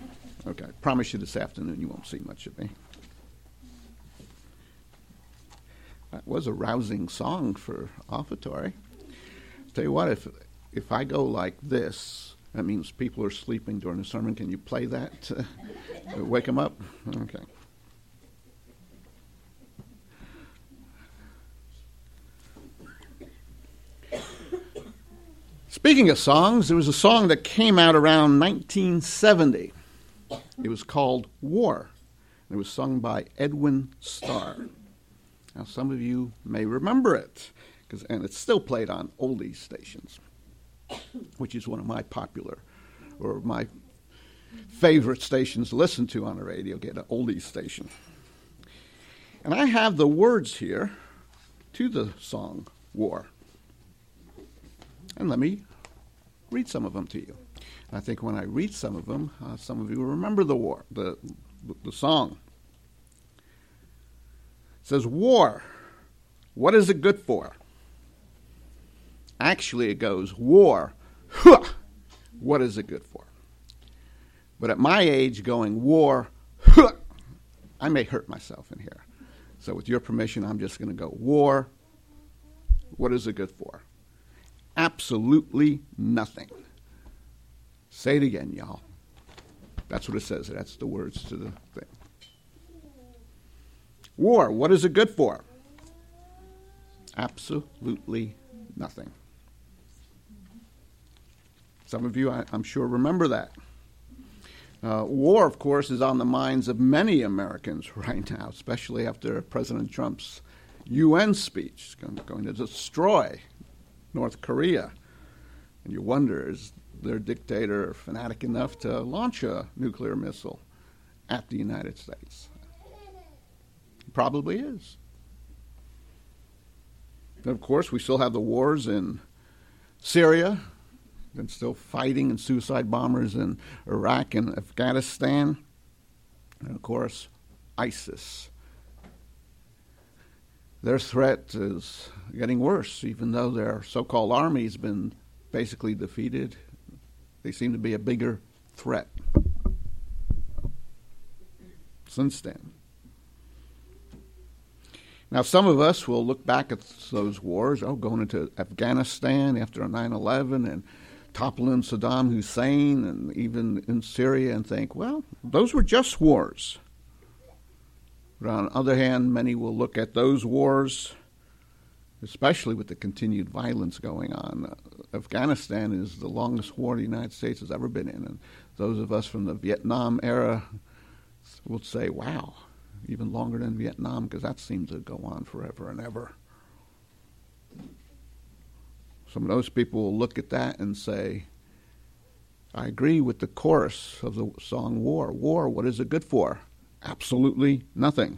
Okay, I promise you this afternoon you won't see much of me. That was a rousing song for offertory. Tell you what, if I go like this, that means people are sleeping during the sermon. Can you play that to wake them up? Okay. Speaking of songs, there was a song that came out around 1970. It was called War. It was sung by Edwin Starr. Now, some of you may remember it, and it's still played on oldies stations, which is one of my my favorite stations to listen to on the radio, get an oldies station. And I have the words here to the song War. And let me read some of them to you. I think when I read some of them, some of you will remember the war, the song. It says, war, what is it good for? Actually, it goes, war, huh, what is it good for? But at my age, going war, huh, I may hurt myself in here. So with your permission, I'm just going to go, war, what is it good for? Absolutely nothing. Say it again, y'all. That's what it says. That's the words to the thing. War, what is it good for? Absolutely nothing. Some of you, I'm sure, remember that. War, of course, is on the minds of many Americans right now, especially after President Trump's UN speech. It's going to destroy North Korea. And you wonder, is their dictator fanatic enough to launch a nuclear missile at the United States? He probably is. And of course, we still have the wars in Syria, and still fighting and suicide bombers in Iraq and Afghanistan. And of course, ISIS. Their threat is getting worse, even though their so-called army's been basically defeated. They seem to be a bigger threat since then. Now, some of us will look back at those wars, going into Afghanistan after 9/11 and toppling Saddam Hussein and even in Syria and think, well, those were just wars. But on the other hand, many will look at those wars, especially with the continued violence going on. Afghanistan is the longest war the United States has ever been in. And those of us from the Vietnam era will say, wow, even longer than Vietnam, because that seems to go on forever and ever. Some of those people will look at that and say, I agree with the chorus of the song War. War, what is it good for? Absolutely nothing.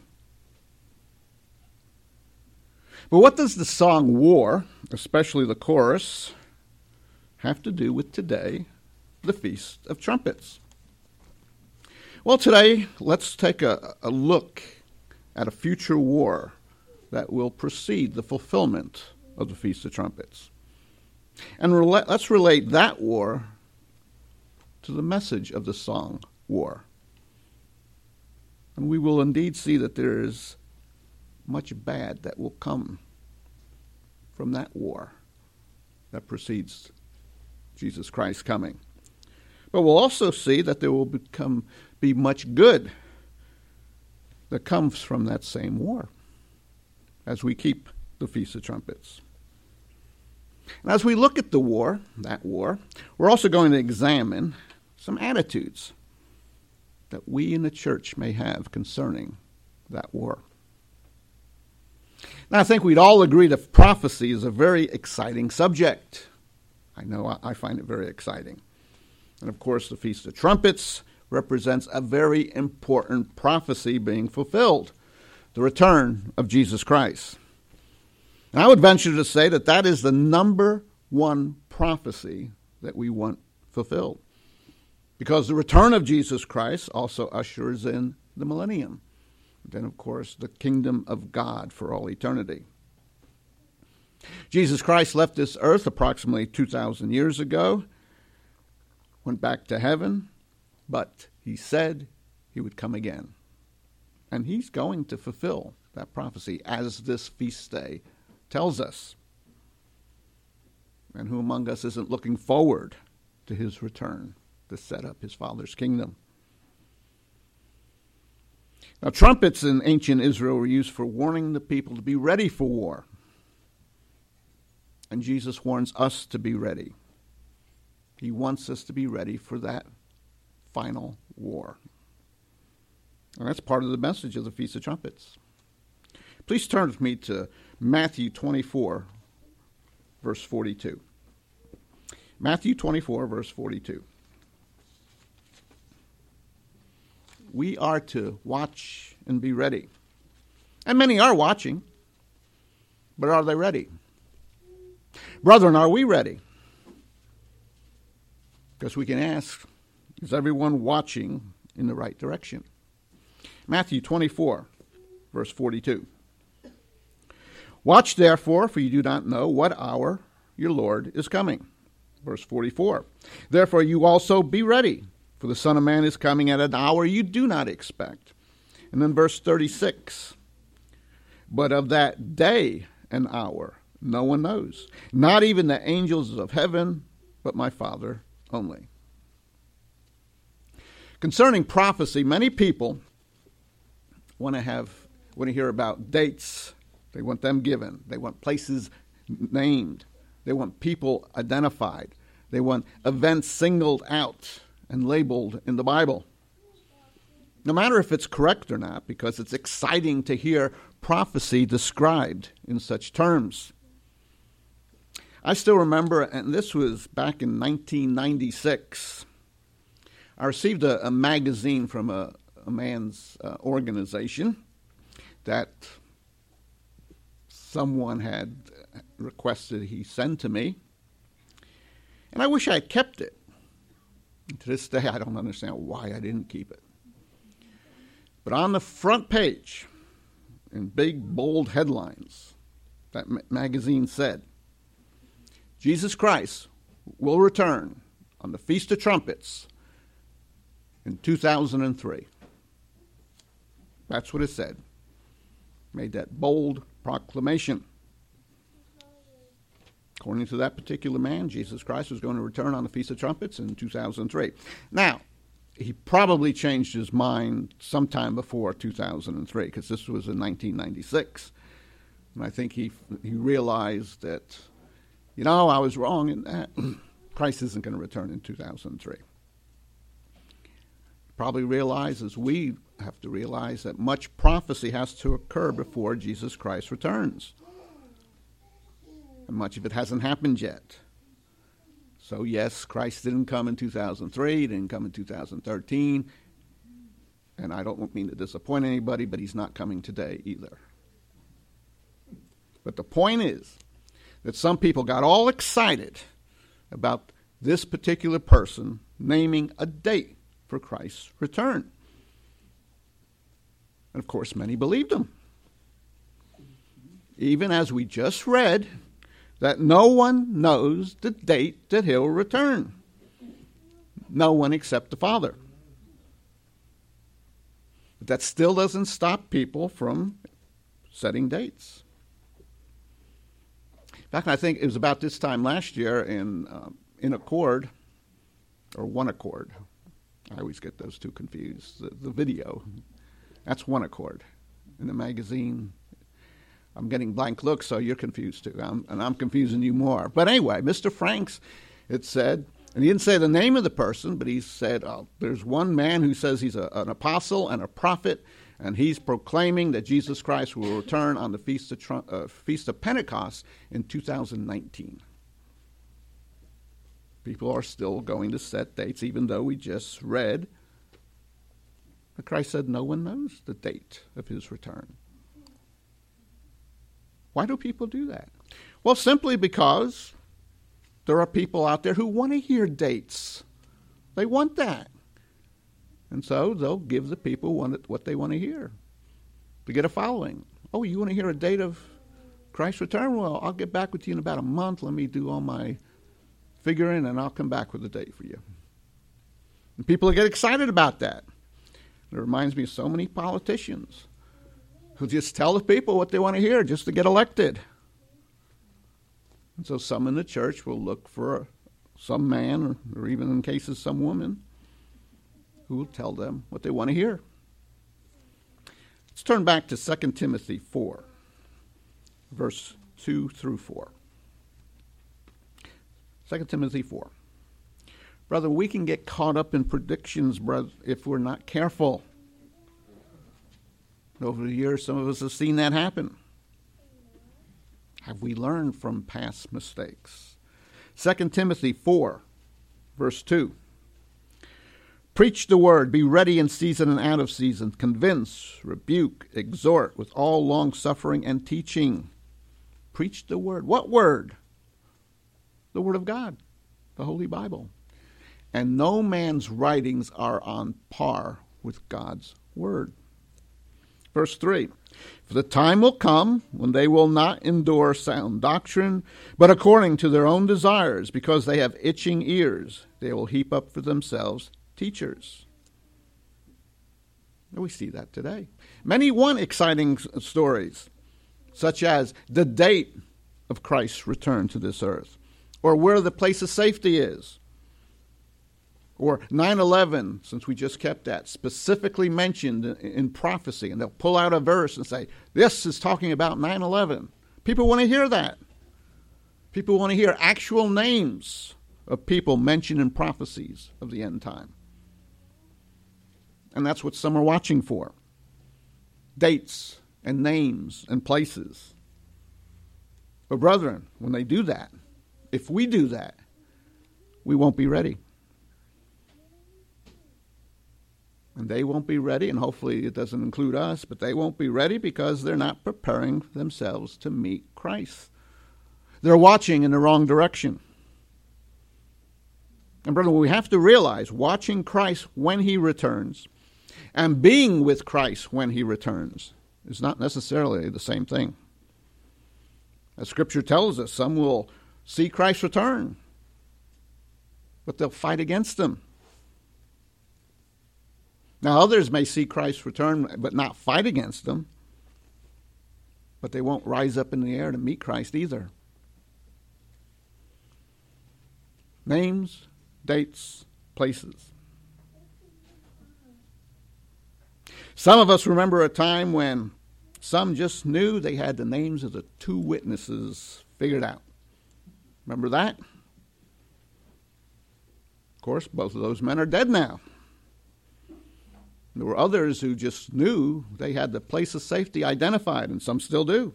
But what does the song War, especially the chorus, have to do with today, the Feast of Trumpets? Well, today, let's take a look at a future war that will precede the fulfillment of the Feast of Trumpets. And let's relate that war to the message of the song War. And we will indeed see that there is much bad that will come from that war that precedes Jesus Christ coming. But we'll also see that there will be much good that comes from that same war as we keep the Feast of Trumpets. And as we look at that war, we're also going to examine some attitudes that we in the church may have concerning that war. Now, I think we'd all agree that prophecy is a very exciting subject. I know I find it very exciting. And of course, the Feast of Trumpets represents a very important prophecy being fulfilled, the return of Jesus Christ. And I would venture to say that that is the number one prophecy that we want fulfilled. Because the return of Jesus Christ also ushers in the millennium. Then, of course, the kingdom of God for all eternity. Jesus Christ left this earth approximately 2,000 years ago, went back to heaven, But he said he would come again. And he's going to fulfill that prophecy, as this feast day tells us. And who among us isn't looking forward to his return to set up his Father's kingdom? Now, trumpets in ancient Israel were used for warning the people to be ready for war. And Jesus warns us to be ready. He wants us to be ready for that final war. And that's part of the message of the Feast of Trumpets. Please turn with me to Matthew 24, verse 42. Matthew 24, verse 42. We are to watch and be ready. And many are watching, but are they ready? Brethren, are we ready? Because we can ask, is everyone watching in the right direction? Matthew 24, verse 42. Watch therefore, for you do not know what hour your Lord is coming. Verse 44. Therefore you also be ready, for the Son of Man is coming at an hour you do not expect. And then verse 36. But of that day and hour no one knows, not even the angels of heaven, but my Father only. Concerning prophecy, many people want to hear about dates. They want them given. They want places named. They want people identified. They want events singled out and labeled in the Bible. No matter if it's correct or not, because it's exciting to hear prophecy described in such terms. I still remember, and this was back in 1996, I received a magazine from a man's organization that someone had requested he send to me. And I wish I had kept it. And to this day, I don't understand why I didn't keep it. But on the front page, in big, bold headlines, that magazine said, Jesus Christ will return on the Feast of Trumpets in 2003. That's what it said. Made that bold proclamation. According to that particular man, Jesus Christ was going to return on the Feast of Trumpets in 2003. Now, he probably changed his mind sometime before 2003, because this was in 1996. And I think he realized that, I was wrong in that. Christ isn't going to return in 2003. Probably realized, as we have to realize, that much prophecy has to occur before Jesus Christ returns. And much of it hasn't happened yet. So yes, Christ didn't come in 2003, he didn't come in 2013, and I don't mean to disappoint anybody, but he's not coming today either. But the point is that some people got all excited about this particular person naming a date for Christ's return. And of course, many believed him. Even as we just read, that no one knows the date that he'll return. No one except the Father. But that still doesn't stop people from setting dates. In fact, I think it was about this time last year in Accord, or One Accord. I always get those two confused. The video, that's One Accord. In the magazine, I'm getting blank looks, so you're confused too. And I'm confusing you more. But anyway, Mr. Franks, it said, and he didn't say the name of the person, but he said, there's one man who says he's an apostle and a prophet, and he's proclaiming that Jesus Christ will return on the Feast of Pentecost in 2019. People are still going to set dates, even though we just read that Christ said no one knows the date of his return. Why do people do that? Well, simply because there are people out there who want to hear dates. They want that. And so they'll give the people what they want to hear to get a following. Oh, you want to hear a date of Christ's return? Well, I'll get back with you in about a month. Let me do all my figuring, and I'll come back with a date for you. People get excited about that. It reminds me of so many politicians who just tell the people what they want to hear just to get elected. And so some in the church will look for some man, or even in cases some woman, who will tell them what they want to hear. Let's turn back to 2 Timothy 4, verse 2 through 4. 2 Timothy 4. Brother, we can get caught up in predictions, brother, if we're not careful. Over the years, some of us have seen that happen. Have we learned from past mistakes? 2 Timothy 4, verse 2. Preach the word, be ready in season and out of season, convince, rebuke, exhort with all long-suffering and teaching. Preach the word. What word? The word of God, the Holy Bible. And no man's writings are on par with God's word. Verse 3, for the time will come when they will not endure sound doctrine, but according to their own desires, because they have itching ears, they will heap up for themselves teachers. And we see that today. Many want exciting stories, such as the date of Christ's return to this earth, or where the place of safety is, or 9/11, since we just kept that, specifically mentioned in prophecy. And they'll pull out a verse and say, this is talking about 9/11. People want to hear that. People want to hear actual names of people mentioned in prophecies of the end time. And that's what some are watching for. Dates and names and places. But brethren, when they do that, if we do that, we won't be ready. And they won't be ready, and hopefully it doesn't include us, but they won't be ready because they're not preparing themselves to meet Christ. They're watching in the wrong direction. And brother, we have to realize watching Christ when he returns and being with Christ when he returns is not necessarily the same thing. As Scripture tells us, some will see Christ return, but they'll fight against him. Now, others may see Christ return but not fight against him, but they won't rise up in the air to meet Christ either. Names, dates, places. Some of us remember a time when some just knew they had the names of the 2 witnesses figured out. Remember that? Of course, both of those men are dead now. There were others who just knew they had the place of safety identified, and some still do.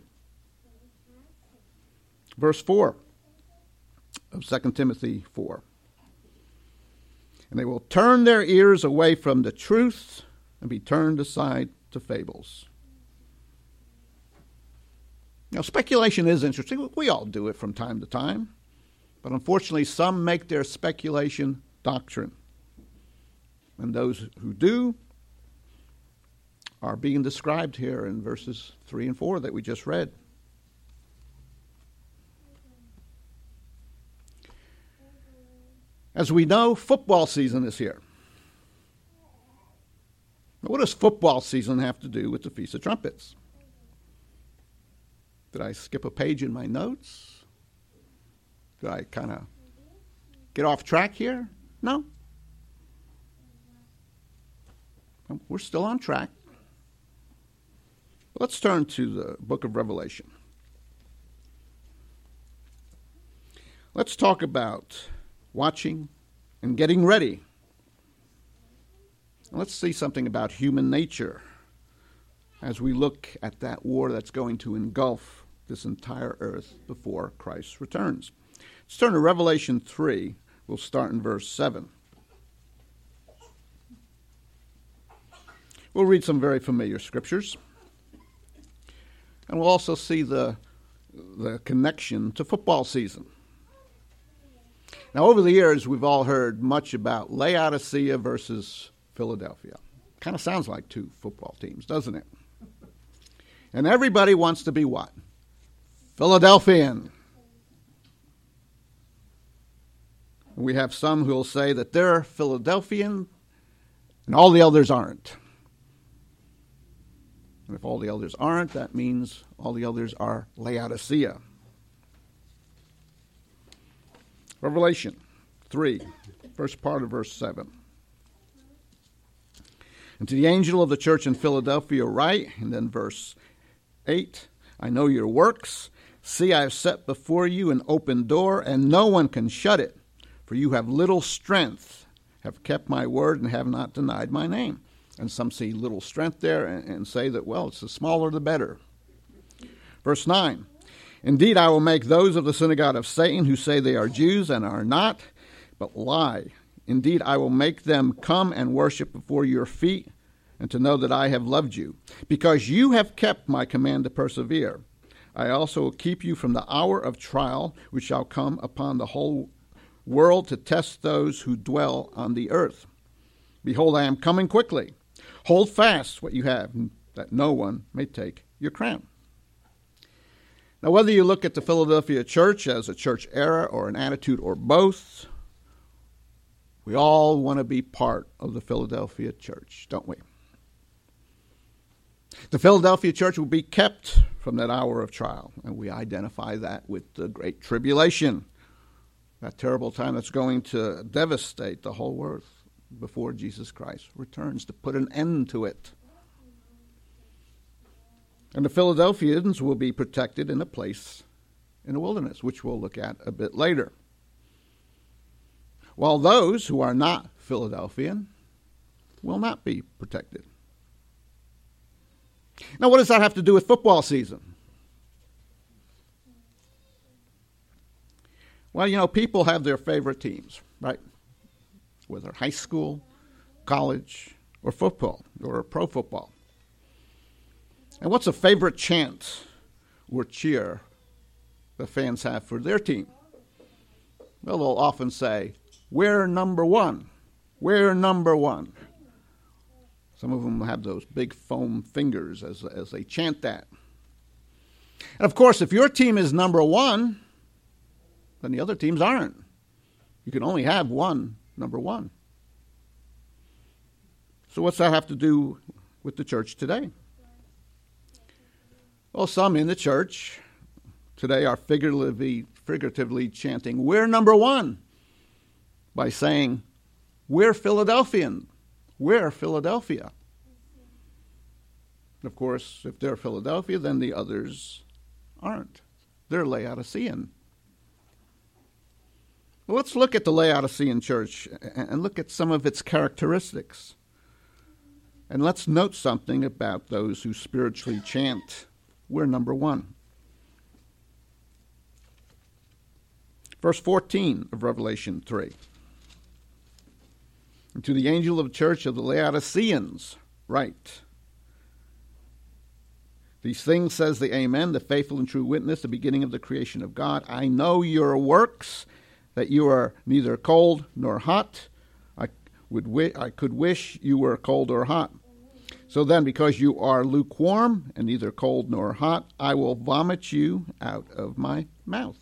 Verse 4 of 2 Timothy 4. And they will turn their ears away from the truth and be turned aside to fables. Now, speculation is interesting. We all do it from time to time. But unfortunately, some make their speculation doctrine. And those who do are being described here in verses 3 and 4 that we just read. As we know, football season is here. Now, what does football season have to do with the Feast of Trumpets? Did I skip a page in my notes? Did I kind of get off track here? No. We're still on track. Let's turn to the book of Revelation. Let's talk about watching and getting ready. Let's see something about human nature as we look at that war that's going to engulf this entire earth before Christ returns. Let's turn to Revelation 3. We'll start in verse 7. We'll read some very familiar scriptures. And we'll also see the connection to football season. Now, over the years, we've all heard much about Laodicea versus Philadelphia. Kind of sounds like 2 football teams, doesn't it? And everybody wants to be what? Philadelphian. We have some who will say that they're Philadelphian And all the elders aren't. And if all the elders aren't, that means all the elders are Laodicea. Revelation 3, first part of verse 7. And to the angel of the church in Philadelphia write, and then verse 8, I know your works. See, I have set before you an open door, and no one can shut it. For you have little strength, have kept my word, and have not denied my name. And some see little strength there and say that, well, it's the smaller the better. Verse 9, indeed, I will make those of the synagogue of Satan who say they are Jews and are not, but lie. Indeed, I will make them come and worship before your feet, and to know that I have loved you. Because you have kept my command to persevere, I also will keep you from the hour of trial, which shall come upon the whole world to test those who dwell on the earth. Behold, I am coming quickly. Hold fast what you have, that no one may take your crown. Now, whether you look at the Philadelphia church as a church era or an attitude or both, we all want to be part of the Philadelphia church, don't we? The Philadelphia church will be kept from that hour of trial, and we identify that with the Great Tribulation, that terrible time that's going to devastate the whole earth before Jesus Christ returns to put an end to it. And the Philadelphians will be protected in a place in the wilderness, which we'll look at a bit later. While those who are not Philadelphian will not be protected. Now, what does that have to do with football season? Well, you know, people have their favorite teams, right? Whether high school, college, or football, or pro football. And what's a favorite chant or cheer the fans have for their team? Well, they'll often say, we're number one. We're number one. Some of them have those big foam fingers as they chant that. And of course, if your team is number one, then the other teams aren't. You can only have one number one. So what's that have to do with the church today? Well, some in the church today are figuratively chanting, we're number one, by saying, we're Philadelphian. We're Philadelphia. Of course, if they're Philadelphia, then the others aren't. They're Laodicean. Well, let's look at the Laodicean church and look at some of its characteristics. And let's note something about those who spiritually chant, we're number one. Verse 14 of Revelation 3. And to the angel of the church of the Laodiceans write, these things says the Amen, the faithful and true witness, the beginning of the creation of God. I know your works, that you are neither cold nor hot. I could wish you were cold or hot. So then, because you are lukewarm and neither cold nor hot, I will vomit you out of my mouth.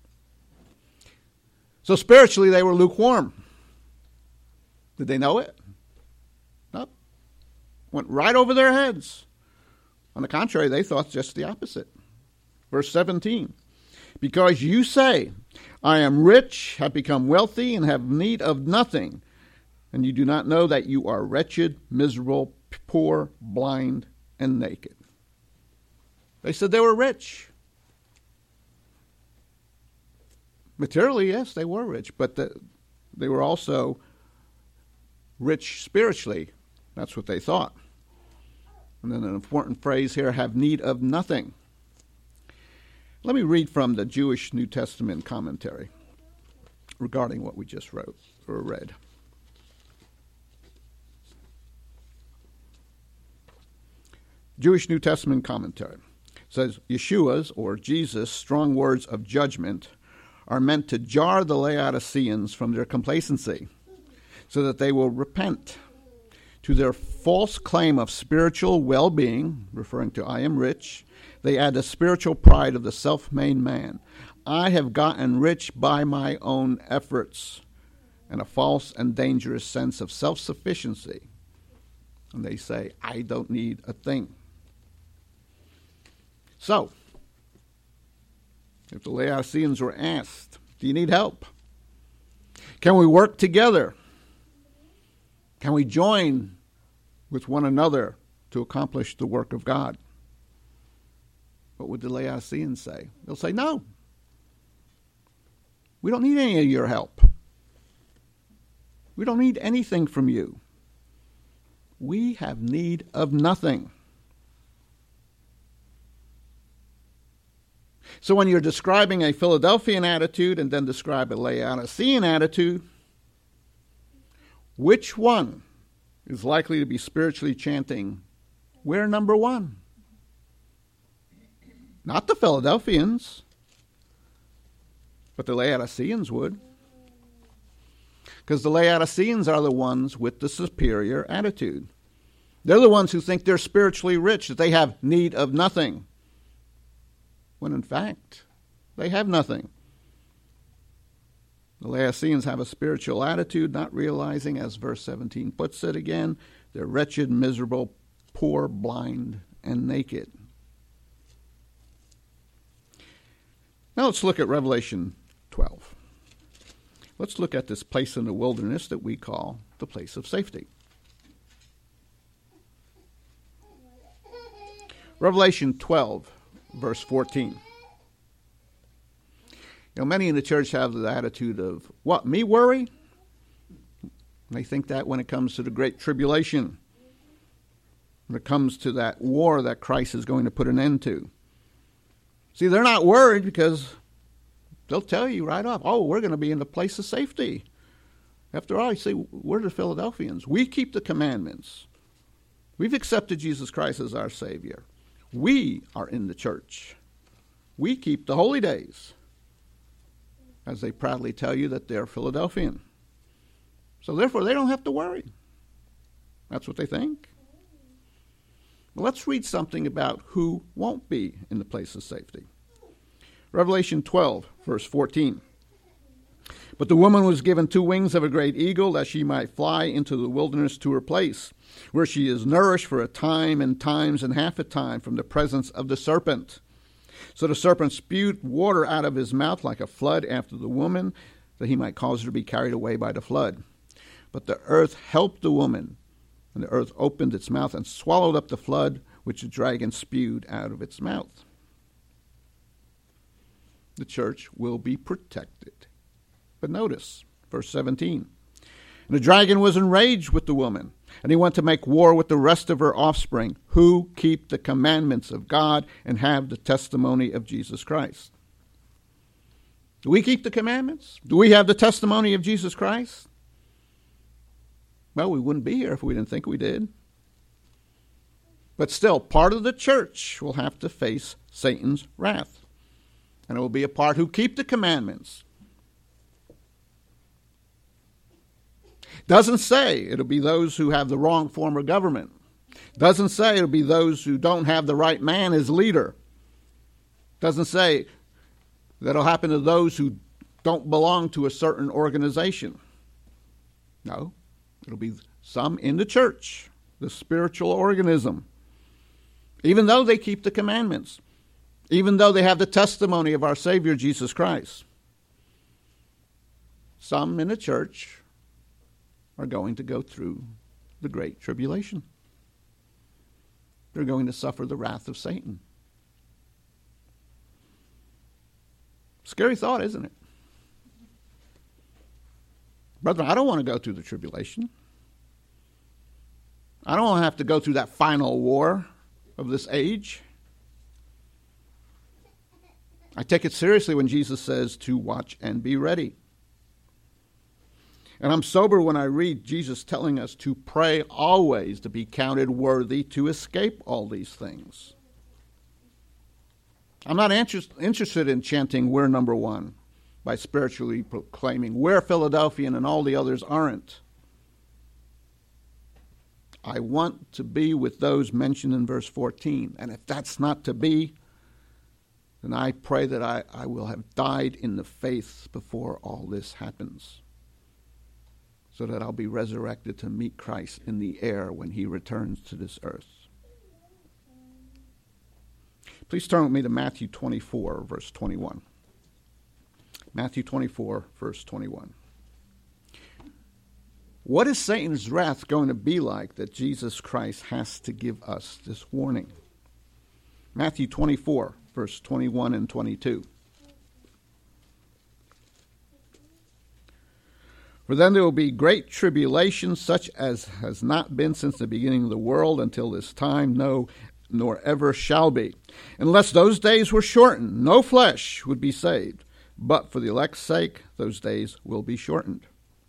So spiritually, they were lukewarm. Did they know it? No. Went right over their heads. On the contrary, they thought just the opposite. Verse 17. Because you say, I am rich, have become wealthy, and have need of nothing, and you do not know that you are wretched, miserable, poor, blind, and naked. They said they were rich. Materially, yes, they were rich, but they were also rich spiritually. That's what they thought. And then an important phrase here, have need of nothing. Let me read from the Jewish New Testament commentary regarding what we just wrote or read. Jewish New Testament commentary says, Yeshua's, or Jesus' strong words of judgment are meant to jar the Laodiceans from their complacency so that they will repent. To their false claim of spiritual well-being, referring to I am rich, they add the spiritual pride of the self-made man. I have gotten rich by my own efforts, and a false and dangerous sense of self-sufficiency. And they say, I don't need a thing. So, if the Laodiceans were asked, do you need help? Can we work together? Can we join with one another to accomplish the work of God? What would the Laodiceans say? They'll say, no. We don't need any of your help. We don't need anything from you. We have need of nothing. So when you're describing a Philadelphian attitude and then describe a Laodicean attitude, which one is likely to be spiritually chanting, we're number one? Not the Philadelphians, but the Laodiceans would. Because the Laodiceans are the ones with the superior attitude. They're the ones who think they're spiritually rich, that they have need of nothing, when in fact, they have nothing. The Laodiceans have a spiritual attitude, not realizing, as verse 17 puts it again, they're wretched, miserable, poor, blind, and naked. Now let's look at Revelation 12. Let's look at this place in the wilderness that we call the place of safety. Revelation 12, verse 14. Many in the church have the attitude of, what, me worry? They think that when it comes to the Great Tribulation, when it comes to that war that Christ is going to put an end to. See, they're not worried because they'll tell you right off, oh, we're going to be in the place of safety. After all, you see, we're the Philadelphians. We keep the commandments. We've accepted Jesus Christ as our Savior. We are in the church. We keep the holy days, as they proudly tell you that they're Philadelphian. So therefore, they don't have to worry. That's what they think. Well, let's read something about who won't be in the place of safety. Revelation 12, verse 14. But the woman was given 2 wings of a great eagle, that she might fly into the wilderness to her place, where she is nourished for a time and times and half a time from the presence of the serpent. So the serpent spewed water out of his mouth like a flood after the woman, that he might cause her to be carried away by the flood. But the earth helped the woman, and the earth opened its mouth and swallowed up the flood which the dragon spewed out of its mouth. The church will be protected. But notice, verse 17. And the dragon was enraged with the woman, and he went to make war with the rest of her offspring, who keep the commandments of God and have the testimony of Jesus Christ. Do we keep the commandments? Do we have the testimony of Jesus Christ? Well, we wouldn't be here if we didn't think we did. But still, part of the church will have to face Satan's wrath. And it will be a part who keep the commandments. Doesn't say it'll be those who have the wrong form of government. Doesn't say it'll be those who don't have the right man as leader. Doesn't say that'll happen to those who don't belong to a certain organization. No, it'll be some in the church, the spiritual organism. Even though they keep the commandments, even though they have the testimony of our Savior Jesus Christ, some in the church are going to go through the Great Tribulation. They're going to suffer the wrath of Satan. Scary thought, isn't it? Brother, I don't want to go through the tribulation. I don't want to have to go through that final war of this age. I take it seriously when Jesus says to watch and be ready. And I'm sober when I read Jesus telling us to pray always to be counted worthy to escape all these things. I'm not interested in chanting, we're number one, by spiritually proclaiming, we're Philadelphian and all the others aren't. I want to be with those mentioned in verse 14. And if that's not to be, then I pray that I will have died in the faith before all this happens. so that I'll be resurrected to meet Christ in the air when he returns to this earth. Please turn with me to Matthew 24, verse 21. Matthew 24, verse 21. What is Satan's wrath going to be like that Jesus Christ has to give us this warning? Matthew 24, verse 21 and 22. For then there will be great tribulation, such as has not been since the beginning of the world until this time, no, nor ever shall be. Unless those days were shortened, no flesh would be saved. But for the elect's sake, those days will be shortened.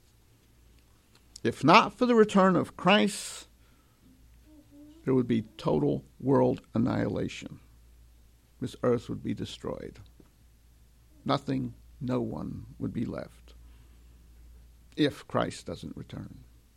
If not for the return of Christ, there would be total world annihilation. This earth would be destroyed. Nothing, no one would be left if Christ doesn't return.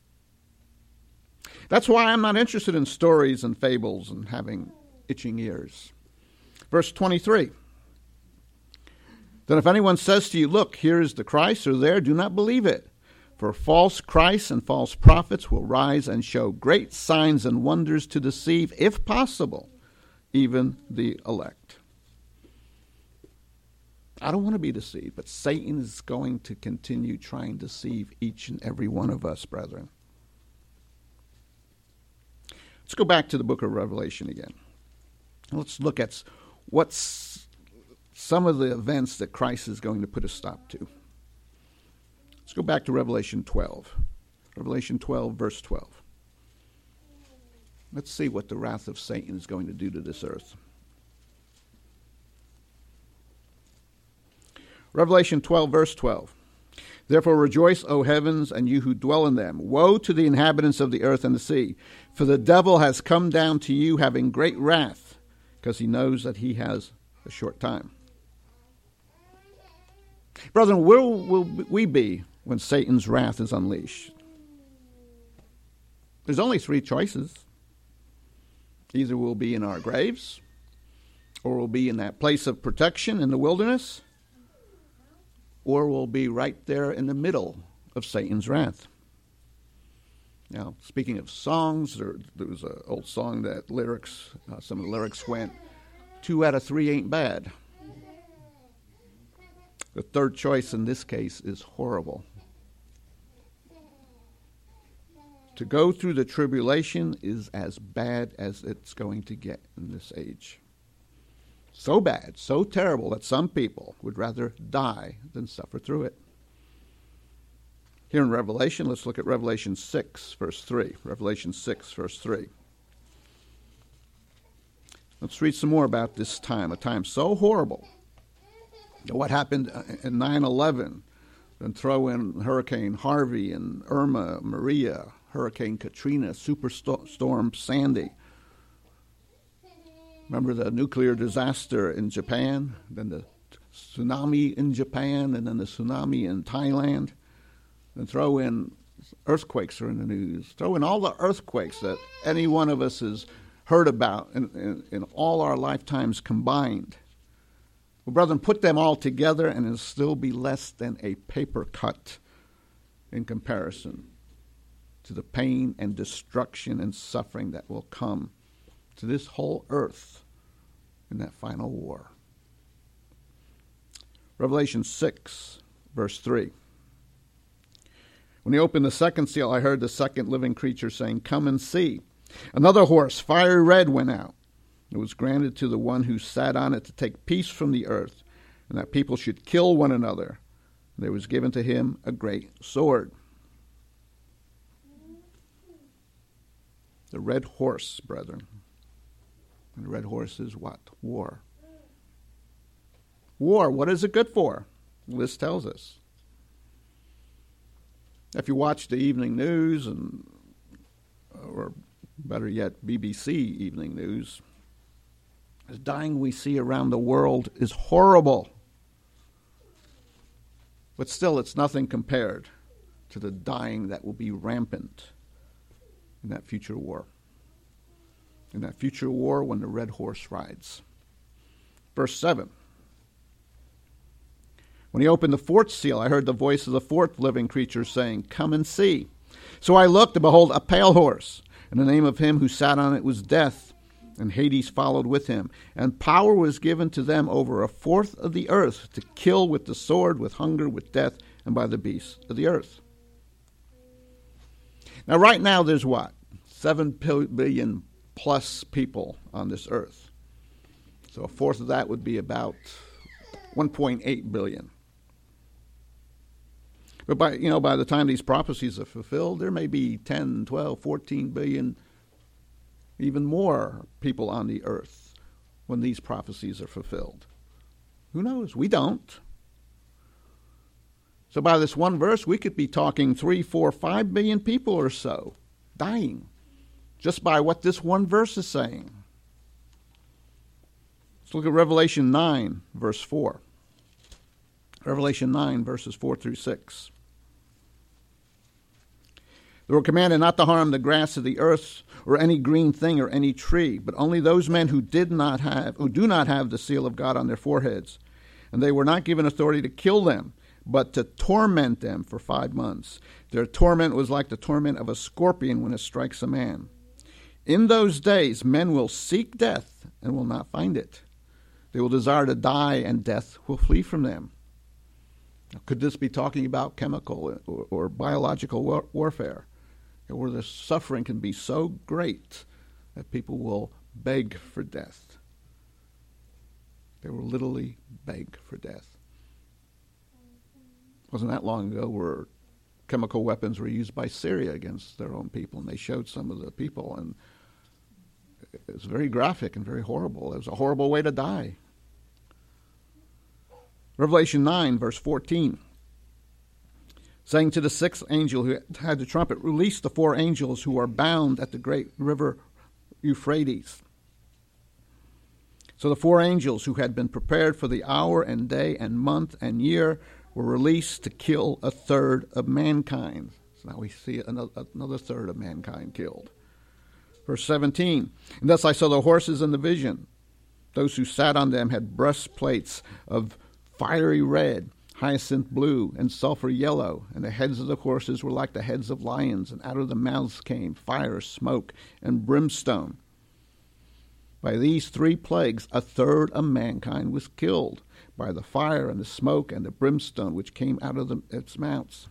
That's why I'm not interested in stories and fables and having itching ears. Verse 23. Then if anyone says to you, look, here is the Christ, or there, do not believe it. For false Christs and false prophets will rise and show great signs and wonders to deceive, if possible, even the elect. I don't want to be deceived, but Satan is going to continue trying to deceive each and every one of us, brethren. Let's go back to the book of Revelation again. Let's look at what's some of the events that Christ is going to put a stop to. Let's go back to Revelation 12. Revelation 12, verse 12. Let's see what the wrath of Satan is going to do to this earth. Revelation 12, verse 12. Therefore rejoice, O heavens, and you who dwell in them. Woe to the inhabitants of the earth and the sea, for the devil has come down to you having great wrath, because he knows that he has a short time. Brethren, where will we be when Satan's wrath is unleashed? There's only three choices. Either we'll be in our graves, or we'll be in that place of protection in the wilderness, or we'll be right there in the middle of Satan's wrath. Now, speaking of songs, there was an old song that some of the lyrics went, 2 out of 3 ain't bad. The third choice in this case is horrible. To go through the tribulation is as bad as it's going to get in this age. So bad, so terrible that some people would rather die than suffer through it. Here in Revelation, let's look at Revelation 6, verse 3. Revelation 6, verse 3. Let's read some more about this time, a time so horrible. What happened in 9/11, and throw in Hurricane Harvey and Irma, Maria, Hurricane Katrina, Superstorm Sandy. Remember the nuclear disaster in Japan, then the tsunami in Japan, and then the tsunami in Thailand. And throw in earthquakes are in the news. Throw in all the earthquakes that any one of us has heard about in all our lifetimes combined. Well, brethren, put them all together and it'll still be less than a paper cut in comparison to the pain and destruction and suffering that will come to this whole earth in that final war. Revelation 6, verse 3. When he opened the second seal, I heard the second living creature saying, come and see. Another horse, fiery red, went out. It was granted to the one who sat on it to take peace from the earth, and that people should kill one another. There was given to him a great sword. The red horse, brethren. And the red horse is what? War. War, what is it good for? This tells us. If you watch the evening news, or better yet, BBC evening news, the dying we see around the world is horrible. But still, it's nothing compared to the dying that will be rampant in that future war. In that future war when the red horse rides. Verse 7. When he opened the fourth seal, I heard the voice of the fourth living creature saying, "Come and see." So I looked, and behold, a pale horse, and the name of him who sat on it was Death, and Hades followed with him. And power was given to them over a fourth of the earth to kill with the sword, with hunger, with death, and by the beasts of the earth. Now, right now, there's what? 7 billion plus people on this earth. So a fourth of that would be about 1.8 billion. But by the time these prophecies are fulfilled, there may be 10, 12, 14 billion, even more people on the earth when these prophecies are fulfilled. Who knows? We don't. So by this one verse, we could be talking 3, 4, 5 billion people or so dying just by what this one verse is saying. Let's look at Revelation 9, verse 4. Revelation 9, verses 4 through 6. They were commanded not to harm the grass of the earth or any green thing or any tree, but only those men who do not have the seal of God on their foreheads. And they were not given authority to kill them, but to torment them for 5 months. Their torment was like the torment of a scorpion when it strikes a man. In those days, men will seek death and will not find it. They will desire to die, and death will flee from them. Now, could this be talking about chemical or biological warfare, where the suffering can be so great that people will beg for death? They will literally beg for death. It wasn't that long ago where chemical weapons were used by Syria against their own people, and they showed some of the people, and it was very graphic and very horrible. It was a horrible way to die. Revelation 9, verse 14, saying to the sixth angel who had the trumpet, "Release the 4 angels who are bound at the great river Euphrates." So the 4 angels who had been prepared for the hour and day and month and year were released to kill a third of mankind. So now we see another third of mankind killed. Verse 17, "And thus I saw the horses in the vision. Those who sat on them had breastplates of fiery red, hyacinth blue, and sulfur yellow, and the heads of the horses were like the heads of lions, and out of the mouths came fire, smoke, and brimstone. By these 3 plagues, a third of mankind was killed, by the fire and the smoke and the brimstone which came out of its mouths."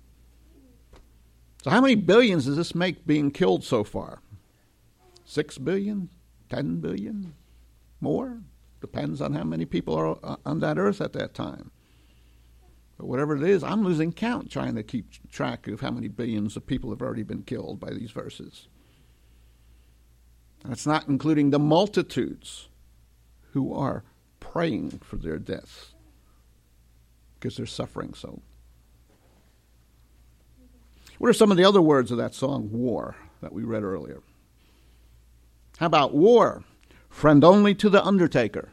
So how many billions does this make being killed so far? 6 billion? 10 billion? More? Depends on how many people are on that earth at that time. But whatever it is, I'm losing count trying to keep track of how many billions of people have already been killed by these verses. And it's not including the multitudes who are praying for their deaths because they're suffering so. What are some of the other words of that song, War, that we read earlier? How about war? Friend only to the undertaker.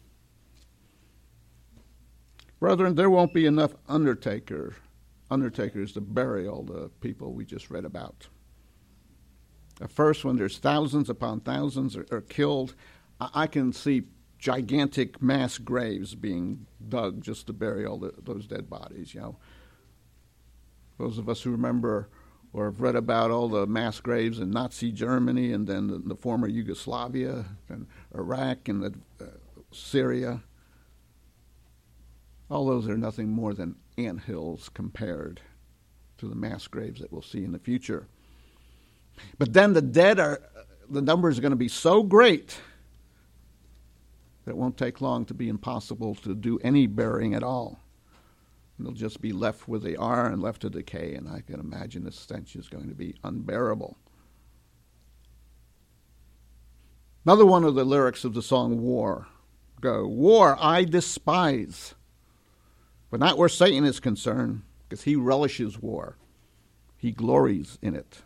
Brethren, there won't be enough undertakers to bury all the people we just read about. At first, when there's thousands upon thousands are killed, I can see gigantic mass graves being dug just to bury all those dead bodies. Those of us who remember or have read about all the mass graves in Nazi Germany and then the former Yugoslavia and Iraq and Syria, all those are nothing more than anthills compared to the mass graves that we'll see in the future. But then the number is going to be so great that it won't take long to be impossible to do any burying at all. They'll just be left where they are and left to decay, and I can imagine the stench is going to be unbearable. Another one of the lyrics of the song War go, "War I despise, but not where Satan is concerned, because he relishes war. He glories in it.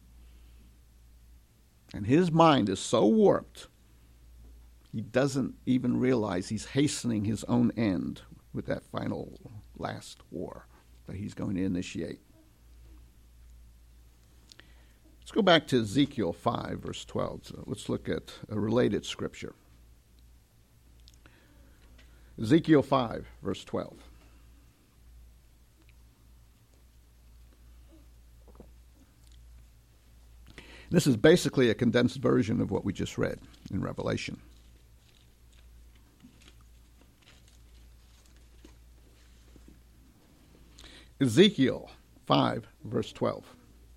And his mind is so warped, he doesn't even realize he's hastening his own end with that final last war that he's going to initiate." Let's go back to Ezekiel 5, verse 12. So let's look at a related scripture. Ezekiel 5, verse 12. This is basically a condensed version of what we just read in Revelation. Ezekiel 5, verse 12.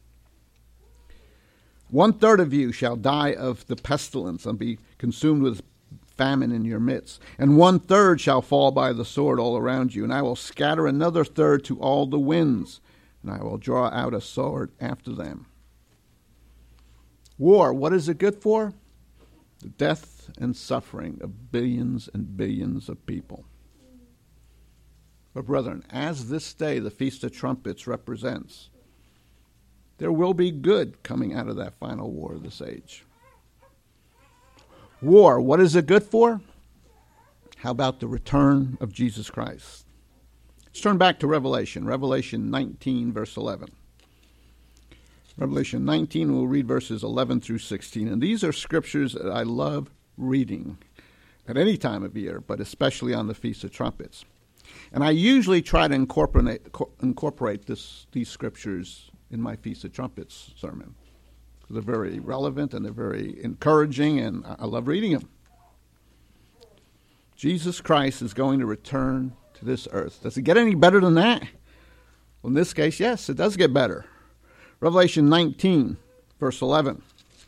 1/3 of you shall die of the pestilence and be consumed with famine in your midst, and 1/3 shall fall by the sword all around you, and I will scatter another third to all the winds, and I will draw out a sword after them. War, what is it good for? The death and suffering of billions and billions of people. But brethren, as this day, the Feast of Trumpets, represents, there will be good coming out of that final war of this age. War, what is it good for? How about the return of Jesus Christ? Let's turn back to Revelation 19, verse 11. Revelation 19, we'll read verses 11 through 16. And these are scriptures that I love reading at any time of year, but especially on the Feast of Trumpets. And I usually try to incorporate these scriptures in my Feast of Trumpets sermon. They're very relevant and they're very encouraging, and I love reading them. Jesus Christ is going to return to this earth. Does it get any better than that? Well, in this case, yes, it does get better. Revelation 19, verse 11.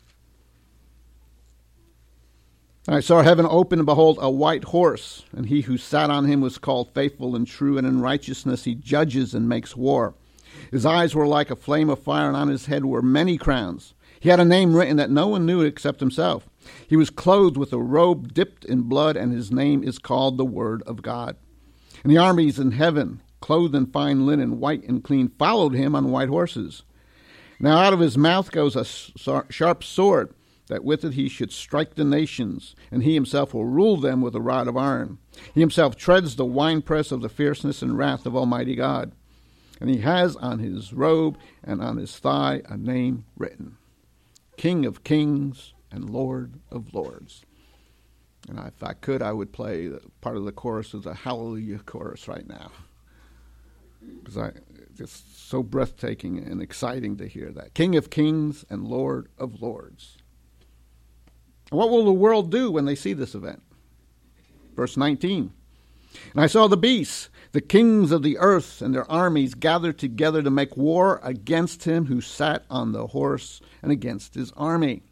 I saw heaven open, and behold, a white horse, and he who sat on him was called Faithful and True, and in righteousness he judges and makes war. His eyes were like a flame of fire, and on his head were many crowns. He had a name written that no one knew except himself. He was clothed with a robe dipped in blood, and his name is called the Word of God. And the armies in heaven, clothed in fine linen, white and clean, followed him on white horses. Now out of his mouth goes a sharp sword, that with it he should strike the nations, and he himself will rule them with a rod of iron. He himself treads the winepress of the fierceness and wrath of Almighty God. And he has on his robe and on his thigh a name written, King of Kings and Lord of Lords. And if I could, I would play part of the chorus of the Hallelujah chorus right now, because it's so breathtaking and exciting to hear that. King of Kings and Lord of Lords. And what will the world do when they see this event? Verse 19. And I saw the beasts, the kings of the earth and their armies gathered together to make war against him who sat on the horse and against his army.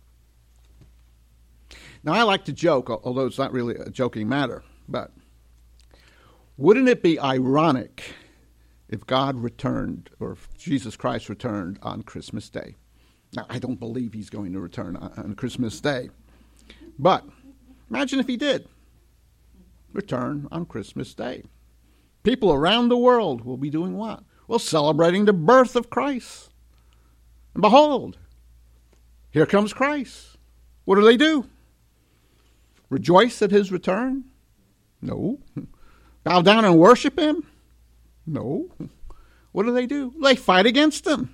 Now, I like to joke, although it's not really a joking matter, but wouldn't it be ironic if God returned, or if Jesus Christ returned on Christmas Day? Now, I don't believe he's going to return on Christmas Day, but imagine if he did return on Christmas Day. People around the world will be doing what? Well, celebrating the birth of Christ. And behold, here comes Christ. What do? Rejoice at his return? No. Bow down and worship him? No. What do? They fight against him.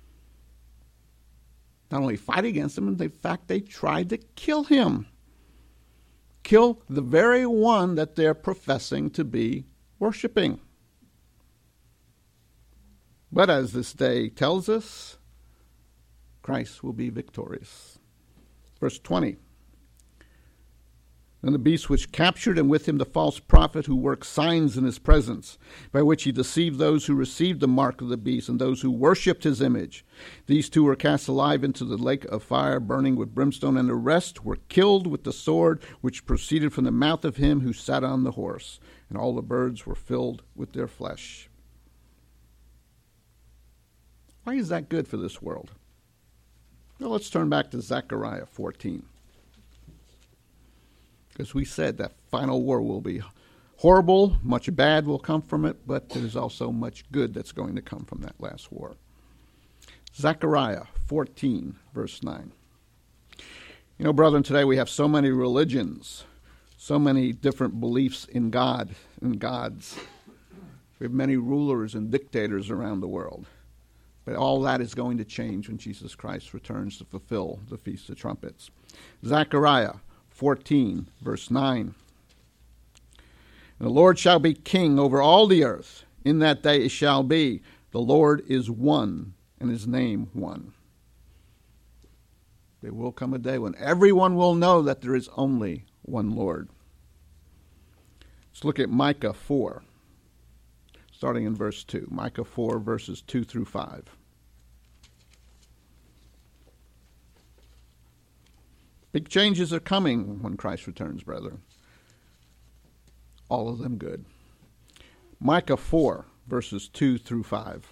Not only fight against him, in fact, they tried to kill him. Kill the very one that they're professing to be worshiping. But as this day tells us, Christ will be victorious. Verse 20. And the beast which captured, and with him the false prophet who worked signs in his presence, by which he deceived those who received the mark of the beast and those who worshipped his image. These two were cast alive into the lake of fire, burning with brimstone, and the rest were killed with the sword which proceeded from the mouth of him who sat on the horse. And all the birds were filled with their flesh. Why is that good for this world? Well, let's turn back to Zechariah 14. Because we said that final war will be horrible, much bad will come from it, but there's also much good that's going to come from that last war. Zechariah 14, verse 9. You know, brethren, today we have so many religions, so many different beliefs in God and gods. We have many rulers and dictators around the world. But all that is going to change when Jesus Christ returns to fulfill the Feast of Trumpets. Zechariah 14, verse 9. And the Lord shall be king over all the earth. In that day it shall be, the Lord is one, and his name one. There will come a day when everyone will know that there is only one Lord. Let's look at Micah 4, starting in verse 2. Micah 4, verses 2 through 5. Big changes are coming when Christ returns, brethren. All of them good. Micah 4, verses 2 through 5.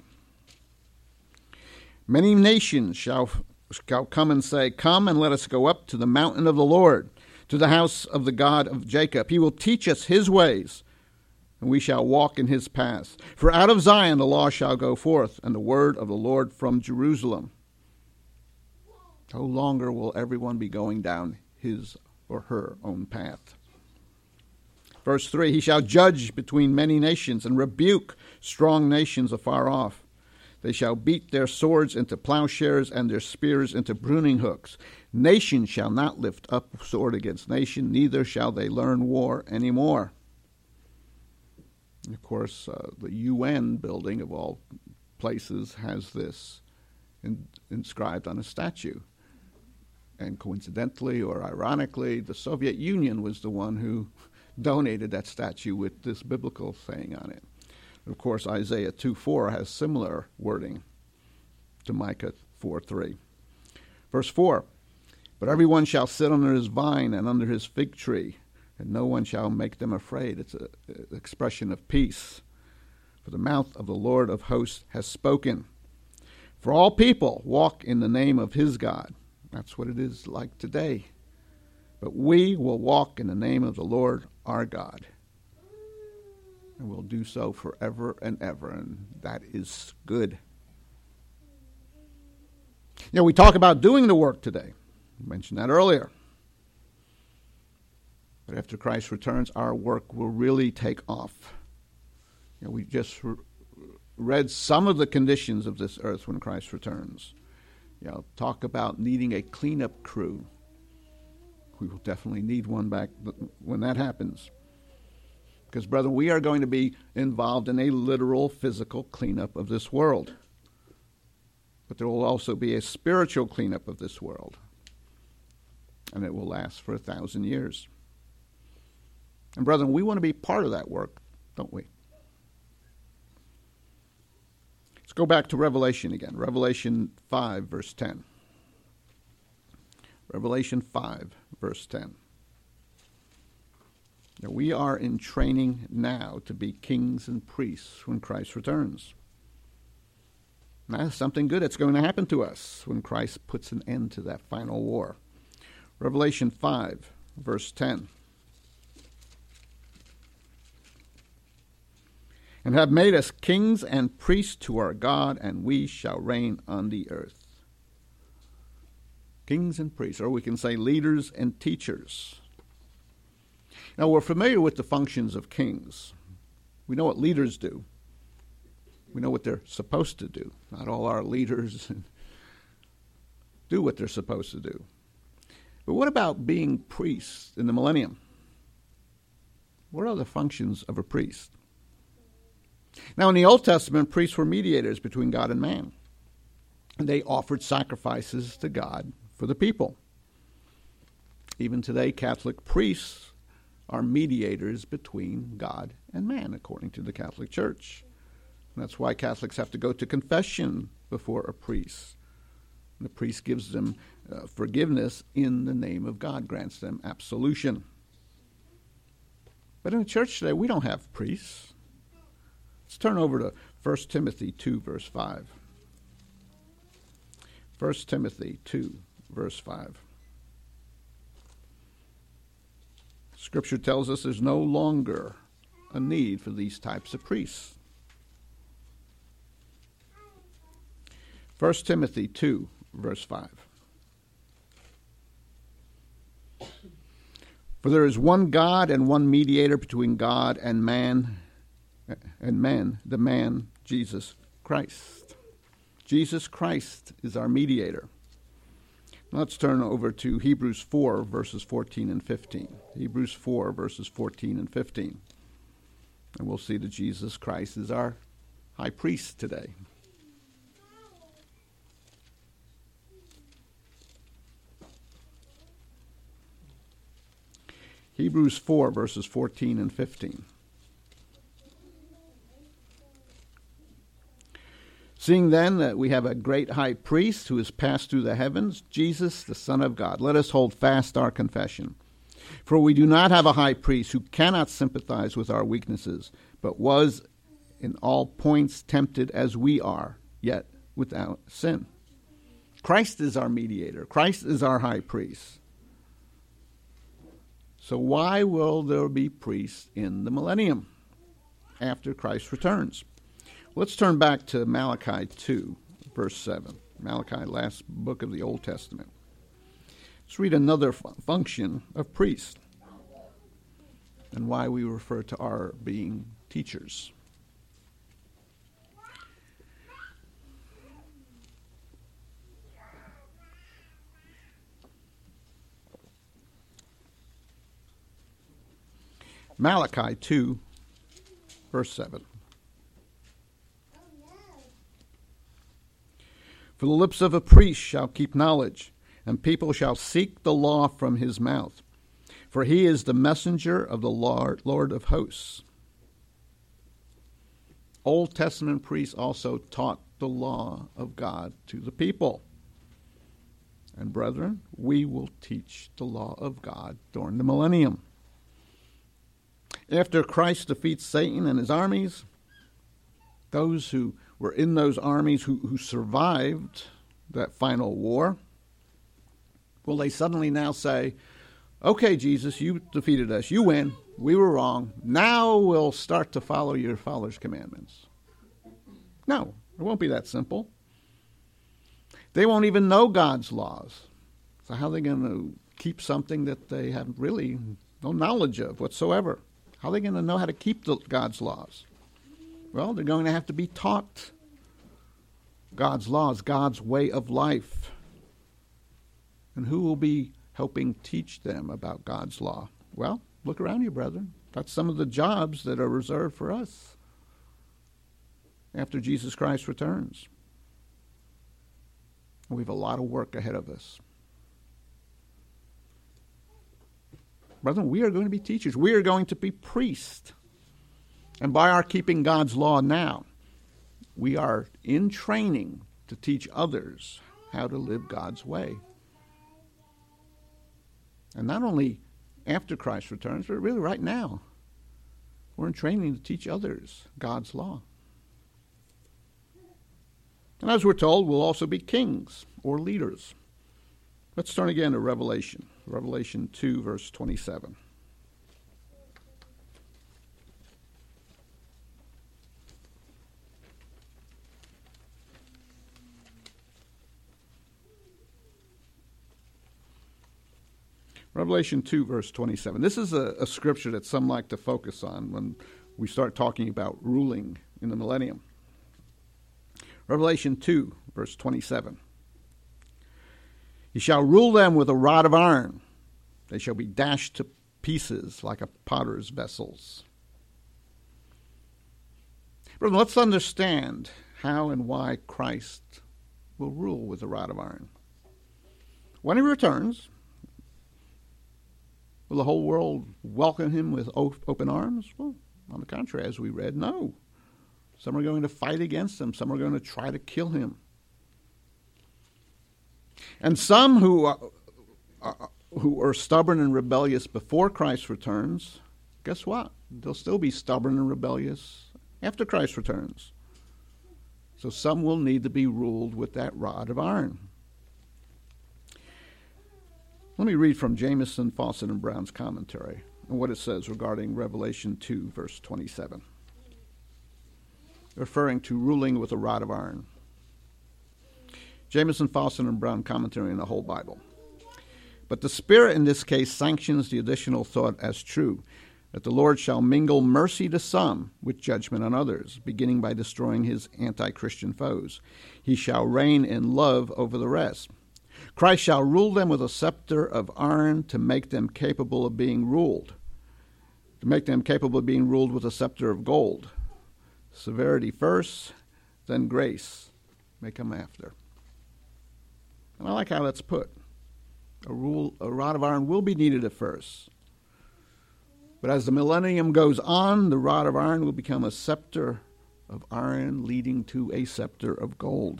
Many nations shall come and say, "Come and let us go up to the mountain of the Lord, to the house of the God of Jacob. He will teach us his ways, and we shall walk in his paths. For out of Zion the law shall go forth, and the word of the Lord from Jerusalem." No longer will everyone be going down his or her own path. Verse 3, "He shall judge between many nations and rebuke strong nations afar off. They shall beat their swords into plowshares and their spears into pruning hooks. Nation shall not lift up sword against nation, neither shall they learn war anymore." And of course, the UN building of all places has this inscribed on a statue. And coincidentally or ironically, the Soviet Union was the one who donated that statue with this biblical saying on it. And of course, Isaiah 2:4 has similar wording to Micah 4:3. Verse 4, "But everyone shall sit under his vine and under his fig tree, and no one shall make them afraid." It's an expression of peace. "For the mouth of the Lord of hosts has spoken. For all people walk in the name of his God." That's what it is like today. "But we will walk in the name of the Lord our God. And we'll do so forever and ever." And that is good. You know, we talk about doing the work today. I mentioned that earlier. But after Christ returns, our work will really take off. You know, we just read some of the conditions of this earth when Christ returns. You know, talk about needing a cleanup crew. We will definitely need one back when that happens. Because, brethren, we are going to be involved in a literal physical cleanup of this world. But there will also be a spiritual cleanup of this world. And it will last for 1,000 years. And, brethren, we want to be part of that work, don't we? Let's go back to Revelation again. Revelation 5, verse 10. Revelation 5, verse 10. Now, we are in training now to be kings and priests when Christ returns. Now, that's something good that's going to happen to us when Christ puts an end to that final war. Revelation 5, verse 10. "And have made us kings and priests to our God, and we shall reign on the earth." Kings and priests, or we can say leaders and teachers. Now, we're familiar with the functions of kings. We know what leaders do. We know what they're supposed to do. Not all our leaders do what they're supposed to do. But what about being priests in the millennium? What are the functions of a priest? Now, in the Old Testament, priests were mediators between God and man. And they offered sacrifices to God for the people. Even today, Catholic priests are mediators between God and man, according to the Catholic Church. And that's why Catholics have to go to confession before a priest. And the priest gives them forgiveness in the name of God, grants them absolution. But in the church today, we don't have priests. Let's turn over to 1 Timothy 2, verse 5. 1 Timothy 2, verse 5. Scripture tells us there's no longer a need for these types of priests. 1 Timothy 2, verse 5. "For there is one God and one mediator between God and man, the man, Jesus Christ." Jesus Christ is our mediator. Now let's turn over to Hebrews 4, verses 14 and 15. Hebrews 4, verses 14 and 15. And we'll see that Jesus Christ is our high priest today. Hebrews 4, verses 14 and 15. Seeing then that we have a great high priest who has passed through the heavens, Jesus, the Son of God, let us hold fast our confession. For we do not have a high priest who cannot sympathize with our weaknesses, but was in all points tempted as we are, yet without sin. Christ is our mediator. Christ is our high priest. So why will there be priests in the millennium after Christ returns? Let's turn back to Malachi 2, verse 7. Malachi, last book of the Old Testament. Let's read another function of priests and why we refer to our being teachers. Malachi 2, verse 7. For the lips of a priest shall keep knowledge, and people shall seek the law from his mouth. For he is the messenger of the Lord of hosts. Old Testament priests also taught the law of God to the people. And brethren, we will teach the law of God during the millennium. After Christ defeats Satan and his armies, those who were in those armies who survived that final war, will they suddenly now say, okay, Jesus, you defeated us. You win. We were wrong. Now we'll start to follow your Father's commandments. No, it won't be that simple. They won't even know God's laws. So how are they going to keep something that they have really no knowledge of whatsoever? How are they going to know how to keep God's laws? Well, they're going to have to be taught God's laws, God's way of life. And who will be helping teach them about God's law? Well, look around you, brethren. That's some of the jobs that are reserved for us after Jesus Christ returns. We have a lot of work ahead of us. Brethren, we are going to be teachers. We are going to be priests. And by our keeping God's law now, we are in training to teach others how to live God's way. And not only after Christ returns, but really right now, we're in training to teach others God's law. And as we're told, we'll also be kings or leaders. Let's turn again to Revelation 2, verse 27. Revelation 2, verse 27. This is a scripture that some like to focus on when we start talking about ruling in the millennium. Revelation 2, verse 27. He shall rule them with a rod of iron. They shall be dashed to pieces like a potter's vessels. But let's understand how and why Christ will rule with a rod of iron. When he returns, will the whole world welcome him with open arms? Well, on the contrary, as we read, no. Some are going to fight against him. Some are going to try to kill him. And some who are stubborn and rebellious before Christ returns, guess what? They'll still be stubborn and rebellious after Christ returns. So some will need to be ruled with that rod of iron. Let me read from Jamieson, Fausset, and Brown's commentary and what it says regarding Revelation 2, verse 27, referring to ruling with a rod of iron. Jamieson, Fausset, and Brown commentary in the whole Bible. But the Spirit in this case sanctions the additional thought as true, that the Lord shall mingle mercy to some with judgment on others, beginning by destroying his anti-Christian foes. He shall reign in love over the rest. Christ shall rule them with a scepter of iron to make them capable of being ruled. To make them capable of being ruled with a scepter of gold. Severity first, then grace may come after. And I like how that's put. A rod of iron will be needed at first. But as the millennium goes on, the rod of iron will become a scepter of iron, leading to a scepter of gold.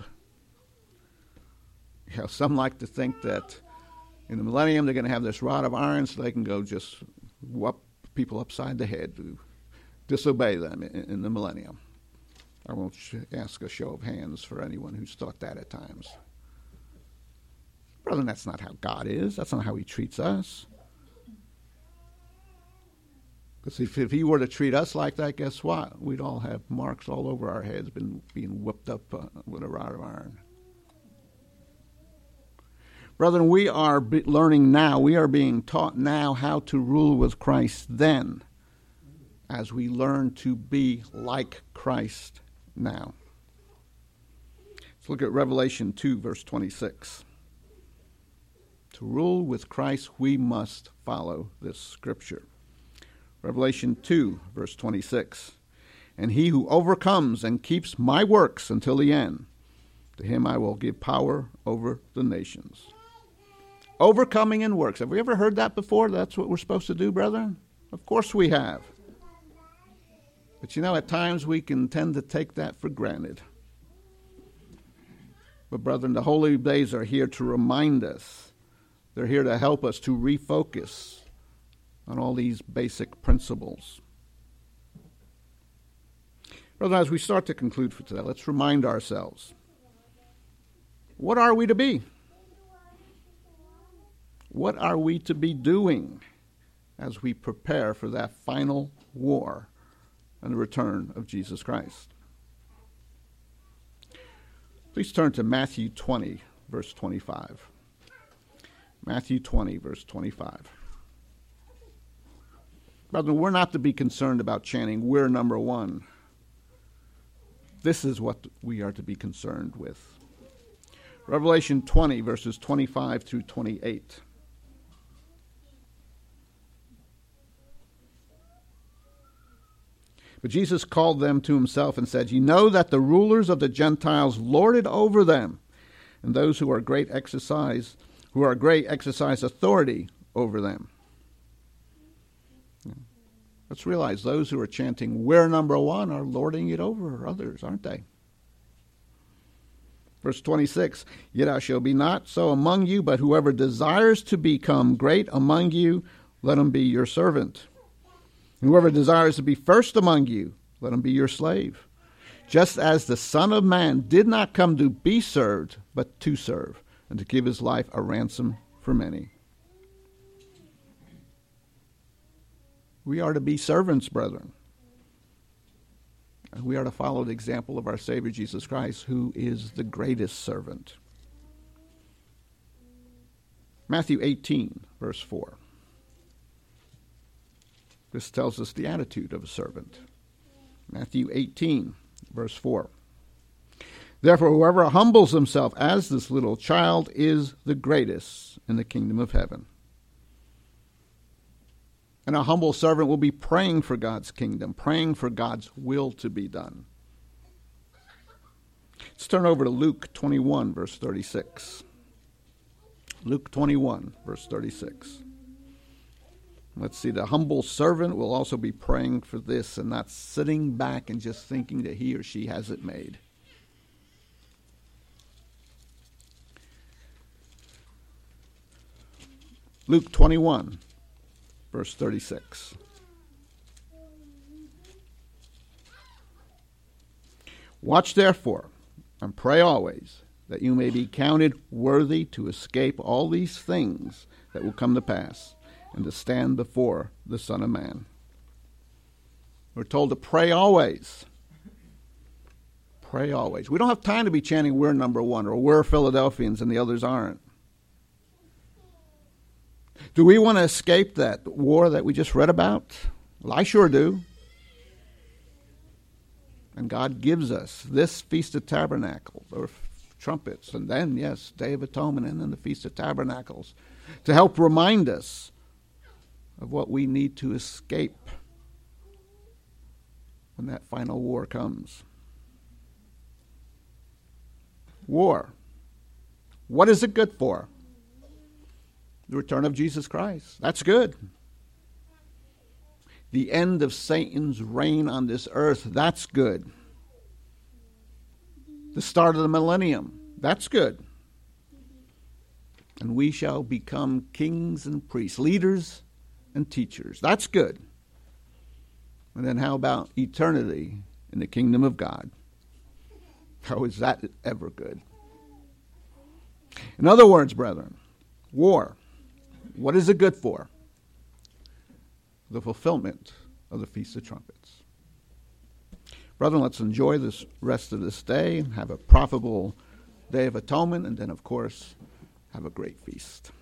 Some like to think that in the millennium they're going to have this rod of iron so they can go just whoop people upside the head who disobey them in the millennium. I won't ask a show of hands for anyone who's thought that at times. Brother, that's not how God is. That's not how he treats us. Because if he were to treat us like that, guess what? We'd all have marks all over our heads being whipped up with a rod of iron. Brethren, we are learning now, we are being taught now how to rule with Christ then, as we learn to be like Christ now. Let's look at Revelation 2, verse 26. To rule with Christ, we must follow this scripture. Revelation 2, verse 26. And he who overcomes and keeps my works until the end, to him I will give power over the nations. Overcoming in works. Have we ever heard that before? That's what we're supposed to do, brethren? Of course we have. But you know, at times we can tend to take that for granted. But brethren, the holy days are here to remind us. They're here to help us to refocus on all these basic principles. Brethren, as we start to conclude for today, let's remind ourselves. What are we to be? What are we to be doing as we prepare for that final war and the return of Jesus Christ? Please turn to Matthew 20, verse 25. Matthew 20, verse 25. Brethren, we're not to be concerned about chanting, "We're number one." This is what we are to be concerned with. Revelation 20, verses 25 through 28. But Jesus called them to himself and said, "You know that the rulers of the Gentiles lord it over them, and those who are great exercise authority over them." Let's realize those who are chanting, "We're number one," are lording it over others, aren't they? Verse 26, "Yet I shall be not so among you, but whoever desires to become great among you, let him be your servant. And whoever desires to be first among you, let him be your slave. Just as the Son of Man did not come to be served, but to serve, and to give his life a ransom for many." We are to be servants, brethren. And we are to follow the example of our Savior Jesus Christ, who is the greatest servant. Matthew 18, verse 4. This tells us the attitude of a servant. Matthew 18, verse 4. "Therefore, whoever humbles himself as this little child is the greatest in the kingdom of heaven." And a humble servant will be praying for God's kingdom, praying for God's will to be done. Let's turn over to Luke 21, verse 36. Luke 21, verse 36. Let's see, the humble servant will also be praying for this and not sitting back and just thinking that he or she has it made. Luke 21, verse 36. "Watch therefore, and pray always, that you may be counted worthy to escape all these things that will come to pass, and to stand before the Son of Man." We're told to pray always. Pray always. We don't have time to be chanting, "We're number one," or "We're Philadelphians," and the others aren't. Do we want to escape that war that we just read about? Well, I sure do. And God gives us this Feast of Tabernacles, or trumpets, and then, yes, Day of Atonement, and then the Feast of Tabernacles, to help remind us of what we need to escape when that final war comes. War. What is it good for? The return of Jesus Christ. That's good. The end of Satan's reign on this earth, that's good. The start of the millennium, that's good. And we shall become kings and priests, leaders and teachers. That's good. And then how about eternity in the kingdom of God? How is that ever good? In other words, brethren, war, what is it good for? The fulfillment of the Feast of Trumpets. Brethren, let's enjoy this rest of this day, have a profitable Day of Atonement, and then, of course, have a great feast.